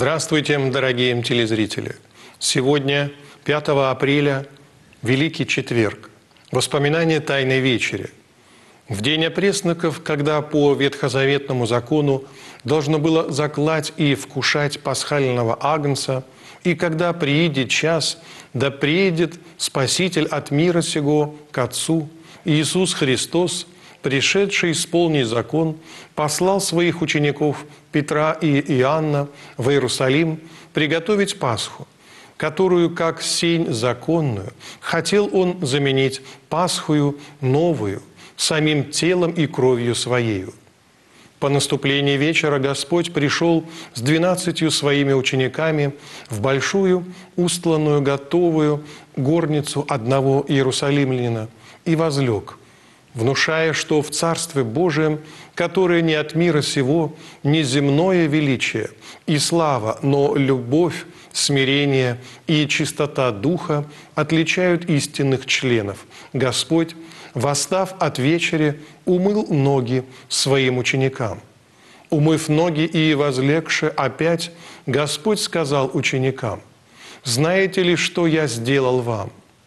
Здравствуйте, дорогие телезрители! Сегодня, 5 апреля, Великий Четверг, воспоминание Тайной Вечери. В день опресноков, когда по ветхозаветному закону должно было заклать и вкушать пасхального агнца, и когда приидет час, да приедет Спаситель от мира сего к Отцу, Иисус Христос, пришедший исполнить закон, послал своих учеников Петра и Иоанна в Иерусалим приготовить Пасху, которую, как сень законную, хотел он заменить Пасхою новую, самим телом и кровью Своею. По наступлении вечера Господь пришел с 12 своими учениками в большую, устланную, готовую горницу одного иерусалимлянина и возлег, внушая, что в Царстве Божием, которое не от мира сего, не земное величие и слава, но любовь, смирение и чистота духа отличают истинных членов. Господь, восстав от вечери, умыл ноги своим ученикам. Умыв ноги и возлегши опять, Господь сказал ученикам: «Знаете ли, что я сделал вам?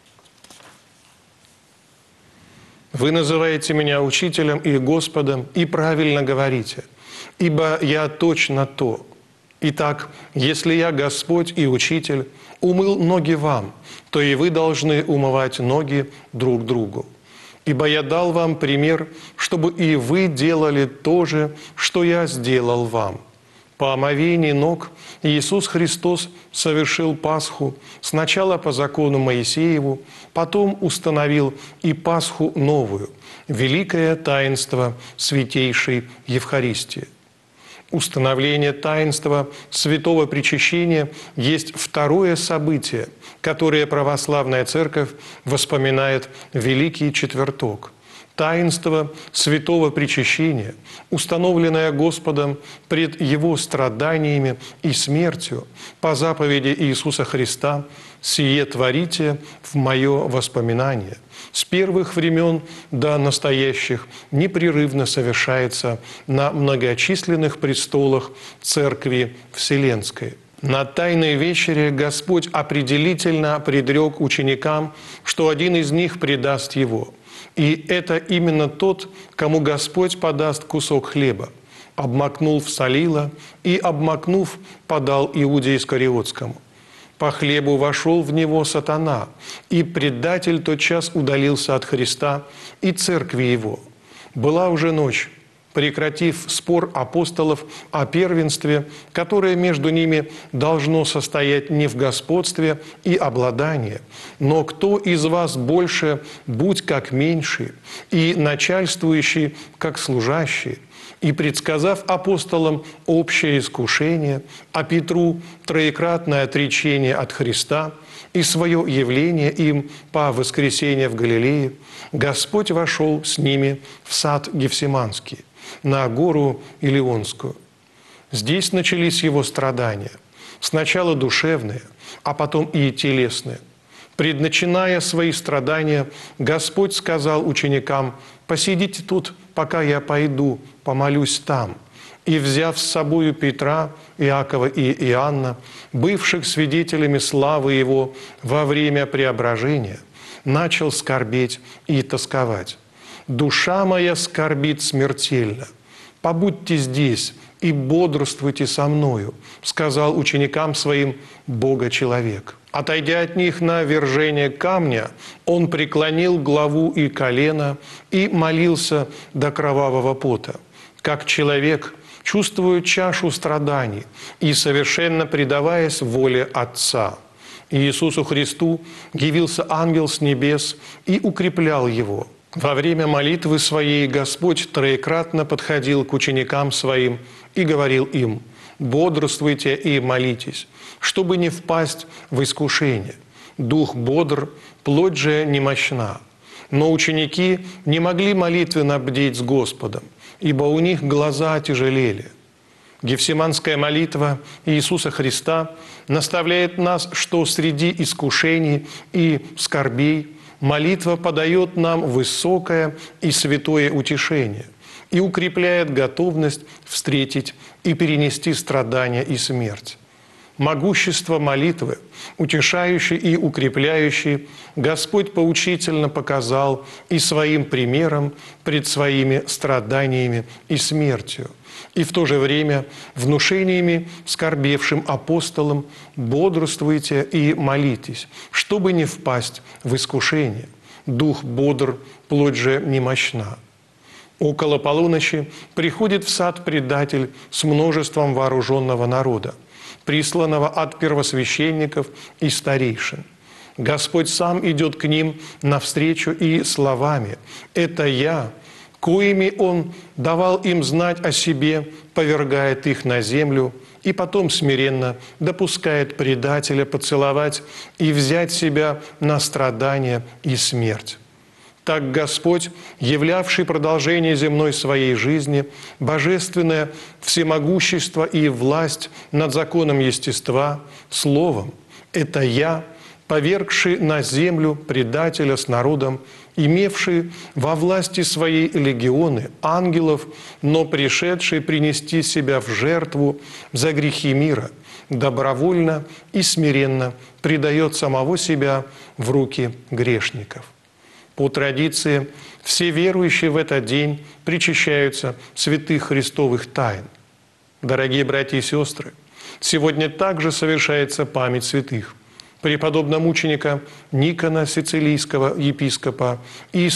Вы называете меня учителем и Господом, и правильно говорите, ибо я точно то. Итак, если я Господь и Учитель умыл ноги вам, то и вы должны умывать ноги друг другу. Ибо я дал вам пример, чтобы и вы делали то же, что я сделал вам». По омовении ног Иисус Христос совершил Пасху сначала по закону Моисееву, потом установил и Пасху новую, великое таинство Святейшей Евхаристии. Установление таинства Святого Причащения есть второе событие, которое православная Церковь воспоминает Великий Четверток. Таинство Святого Причащения, установленное Господом пред Его страданиями и смертью по заповеди Иисуса Христа, «Сие творите в мое воспоминание». С первых времен до настоящих непрерывно совершается на многочисленных престолах Церкви Вселенской. На Тайной Вечере Господь определительно предрек ученикам, что один из них предаст Его. И это именно тот, кому Господь подаст кусок хлеба. Обмакнул в солило и, обмакнув, подал Иуде Искариотскому. По хлебу вошел в него сатана, и предатель тотчас удалился от Христа и церкви его. Была уже ночь. Прекратив спор апостолов о первенстве, которое между ними должно состоять не в господстве и обладании, но кто из вас больше, будь как меньший, и начальствующий, как служащий, и, предсказав апостолам общее искушение, а Петру троекратное отречение от Христа и свое явление им по воскресенье в Галилее, Господь вошел с ними в сад Гефсиманский, на гору Илионскую. Здесь начались его страдания, сначала душевные, а потом и телесные. Предначиная свои страдания, Господь сказал ученикам: «Посидите тут, пока я пойду, помолюсь там». И, взяв с собою Петра, Иакова и Иоанна, бывших свидетелями славы Его во время преображения, начал скорбеть и тосковать. «Душа моя скорбит смертельно. Побудьте здесь и бодрствуйте со мною», сказал ученикам своим Бога-человек. Отойдя от них на вержение камня, он преклонил главу и колено и молился до кровавого пота, как человек, чувствуя чашу страданий и совершенно предаваясь воле Отца. Иисусу Христу явился ангел с небес и укреплял его. Во время молитвы своей Господь троекратно подходил к ученикам своим и говорил им: «Бодрствуйте и молитесь, чтобы не впасть в искушение. Дух бодр, плоть же немощна». Но ученики не могли молитвенно бдеть с Господом, ибо у них глаза отяжелели. Гефсиманская молитва Иисуса Христа наставляет нас, что среди искушений и скорбей молитва подает нам высокое и святое утешение и укрепляет готовность встретить и перенести страдания и смерть. могущество молитвы, утешающей и укрепляющей, Господь поучительно показал и своим примером пред своими страданиями и смертью, и в то же время внушениями скорбевшим апостолам: бодрствуйте и молитесь, чтобы не впасть в искушение. Дух бодр, плоть же немощна. Около полуночи приходит в сад предатель с множеством вооруженного народа, присланного от первосвященников и старейшин. Господь сам идет к ним навстречу и словами: «Это я», коими Он давал им знать о себе, повергает их на землю, и потом смиренно допускает предателя поцеловать и взять себя на страдания и смерть. Так Господь, являвший продолжение земной своей жизни, божественное всемогущество и власть над законом естества, словом: «Это я», повергший на землю предателя с народом, имевший во власти своей легионы ангелов, но пришедший принести себя в жертву за грехи мира, добровольно и смиренно предает самого себя в руки грешников. По традиции, все верующие в этот день причащаются святых христовых тайн. Дорогие братья и сестры, сегодня также совершается память святых преподобного мученика Никона Сицилийского епископа и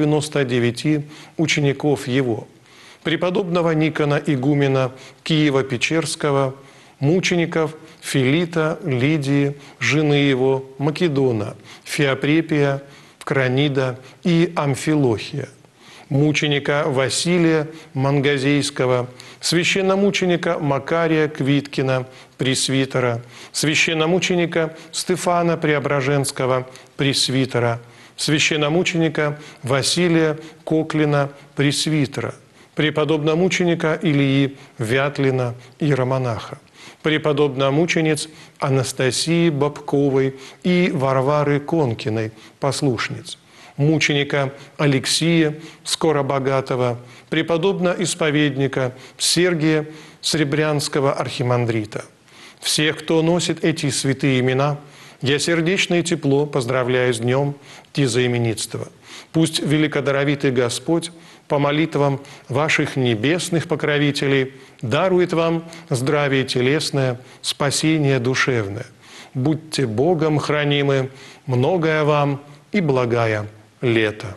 199 учеников его, преподобного Никона игумена Киева-Печерского, мучеников Филита, Лидии, жены его, Македона, Феопрепия, Кранида и Амфилохия, мученика Василия Мангазейского, священномученика Макария Квиткина, пресвитера, священномученика Стефана Преображенского, пресвитера, священномученика Василия Коклина, пресвитера, преподобномученика Илии Вятлина, иеромонаха, преподобномучениц Анастасии Бабковой и Варвары Конкиной, послушниц, мученика Алексия Скоробогатого, преподобно-исповедника Сергия Сребрянского архимандрита. Всех, кто носит эти святые имена, я сердечно и тепло поздравляю с днем тезаименитства. Пусть великодаровитый Господь по молитвам ваших небесных покровителей дарует вам здравие телесное, спасение душевное. Будьте Богом хранимы, многое вам и благая лето.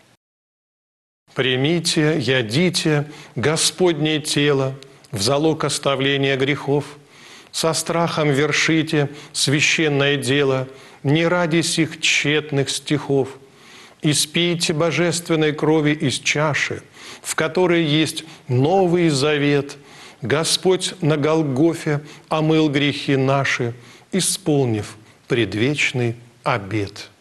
Примите, ядите Господне тело в залог оставления грехов, со страхом вершите священное дело, не ради сих тщетных стихов. Испейте божественной крови из чаши, в которой есть новый завет. Господь на Голгофе омыл грехи наши, исполнив предвечный обет.